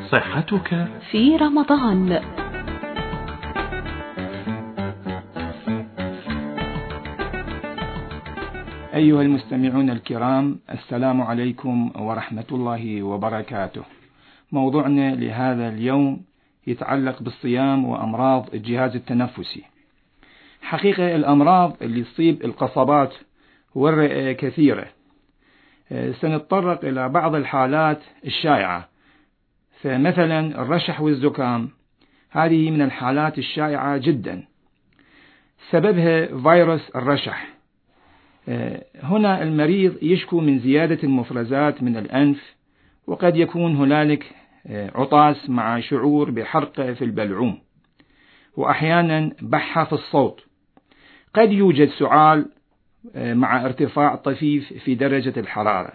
صحتك في رمضان. أيها المستمعون الكرام، السلام عليكم ورحمة الله وبركاته. موضوعنا لهذا اليوم يتعلق بالصيام وأمراض الجهاز التنفسي. حقيقة الأمراض اللي تصيب القصبات والرئة كثيرة. سنتطرق إلى بعض الحالات الشائعة، فمثلا الرشح والزكام، هذه من الحالات الشائعة جدا، سببها فيروس الرشح. هنا المريض يشكو من زيادة المفرزات من الأنف، وقد يكون هنالك عطاس مع شعور بحرقة في البلعوم، وأحيانا بحة في الصوت. قد يوجد سعال مع ارتفاع طفيف في درجة الحرارة.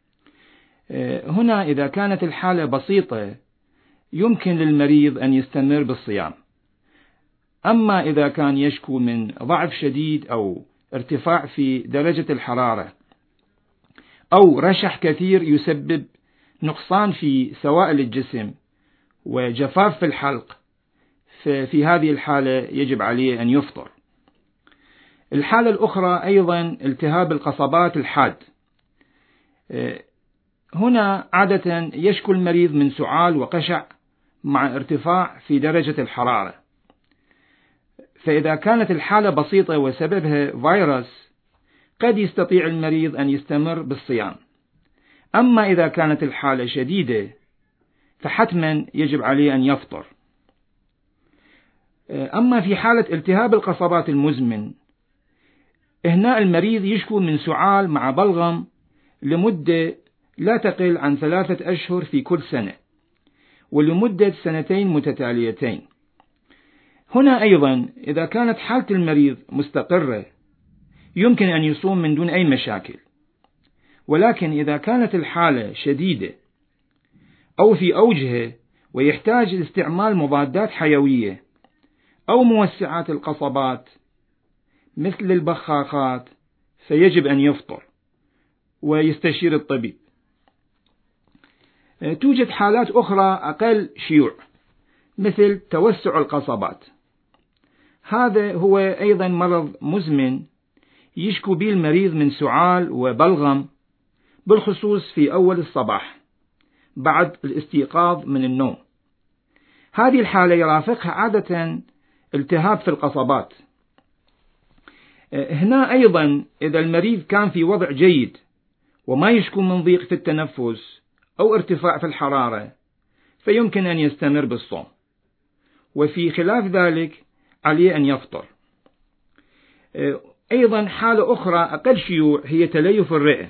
هنا إذا كانت الحالة بسيطة يمكن للمريض أن يستمر بالصيام. أما إذا كان يشكو من ضعف شديد أو ارتفاع في درجة الحرارة أو رشح كثير يسبب نقصان في سوائل الجسم وجفاف في الحلق، ففي هذه الحالة يجب عليه أن يفطر. الحالة الأخرى أيضا التهاب القصبات الحاد. هنا عادة يشكو المريض من سعال وقشع مع ارتفاع في درجة الحرارة. فإذا كانت الحالة بسيطة وسببها فيروس قد يستطيع المريض أن يستمر بالصيام. أما إذا كانت الحالة شديدة فحتما يجب عليه أن يفطر. أما في حالة التهاب القصبات المزمن، هنا المريض يشكو من سعال مع بلغم لمدة لا تقل عن 3 أشهر في كل سنة، ولمدة 2 متتاليتين. هنا أيضا إذا كانت حالة المريض مستقرة يمكن أن يصوم من دون أي مشاكل، ولكن إذا كانت الحالة شديدة أو في أوجها ويحتاج استعمال مضادات حيوية أو موسعات القصبات مثل البخاخات، فيجب أن يفطر ويستشير الطبيب. توجد حالات أخرى أقل شيوع مثل توسع القصبات. هذا هو أيضا مرض مزمن يشكو به المريض من سعال وبلغم، بالخصوص في أول الصباح بعد الاستيقاظ من النوم. هذه الحالة يرافقها عادة التهاب في القصبات. هنا أيضا إذا المريض كان في وضع جيد وما يشكو من ضيق في التنفس أو ارتفاع في الحرارة فيمكن أن يستمر بالصوم، وفي خلاف ذلك عليه أن يفطر. أيضا حالة أخرى أقل شيوع هي تليف الرئة.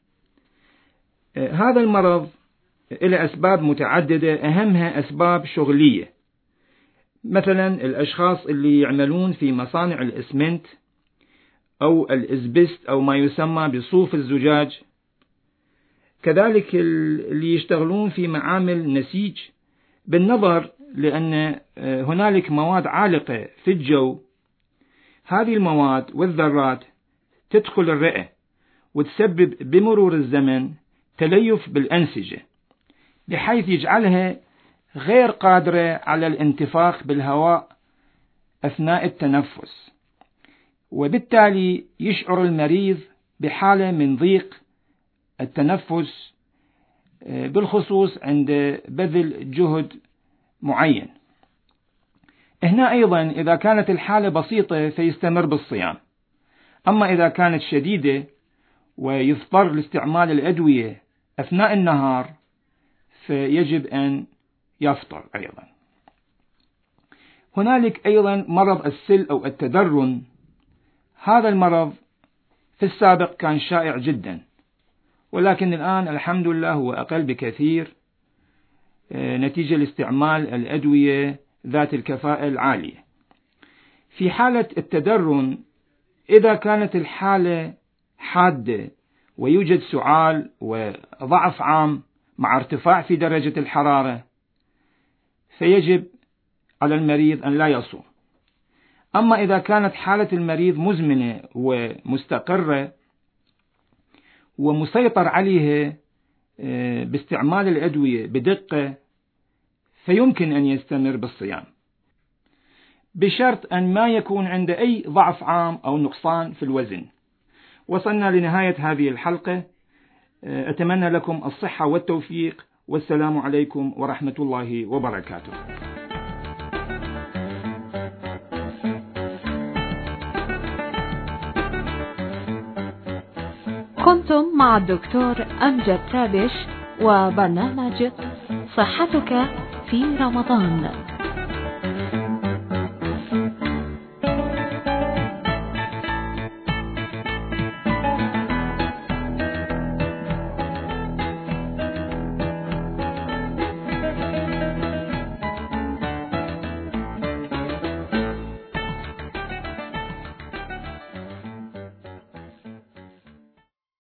هذا المرض له أسباب متعددة، أهمها أسباب شغلية، مثلا الأشخاص اللي يعملون في مصانع الإسمنت أو الإزبست أو ما يسمى بصوف الزجاج، كذلك اللي يشتغلون في معامل نسيج، بالنظر لأن هنالك مواد عالقة في الجو. هذه المواد والذرات تدخل الرئة وتسبب بمرور الزمن تليف بالأنسجة، بحيث يجعلها غير قادرة على الانتفاخ بالهواء أثناء التنفس، وبالتالي يشعر المريض بحالة من ضيق التنفس، بالخصوص عند بذل جهد معين. هنا أيضا إذا كانت الحالة بسيطة فيستمر بالصيام. أما إذا كانت شديدة ويضطر لاستعمال الأدوية أثناء النهار فيجب أن يفطر أيضا. هنالك أيضا مرض السل أو التدرن. هذا المرض في السابق كان شائع جدا، ولكن الآن الحمد لله هو أقل بكثير نتيجة لاستعمال الأدوية ذات الكفاءة العالية. في حالة التدرن إذا كانت الحالة حادة ويوجد سعال وضعف عام مع ارتفاع في درجة الحرارة فيجب على المريض أن لا يصوم. أما إذا كانت حالة المريض مزمنة ومستقرة ومسيطر عليها باستعمال الأدوية بدقة، فيمكن أن يستمر بالصيام، بشرط أن ما يكون عنده أي ضعف عام أو نقصان في الوزن. وصلنا لنهاية هذه الحلقة، أتمنى لكم الصحة والتوفيق، والسلام عليكم ورحمة الله وبركاته. كنتم مع الدكتور أمجد تابش وبرنامج صحتك في رمضان.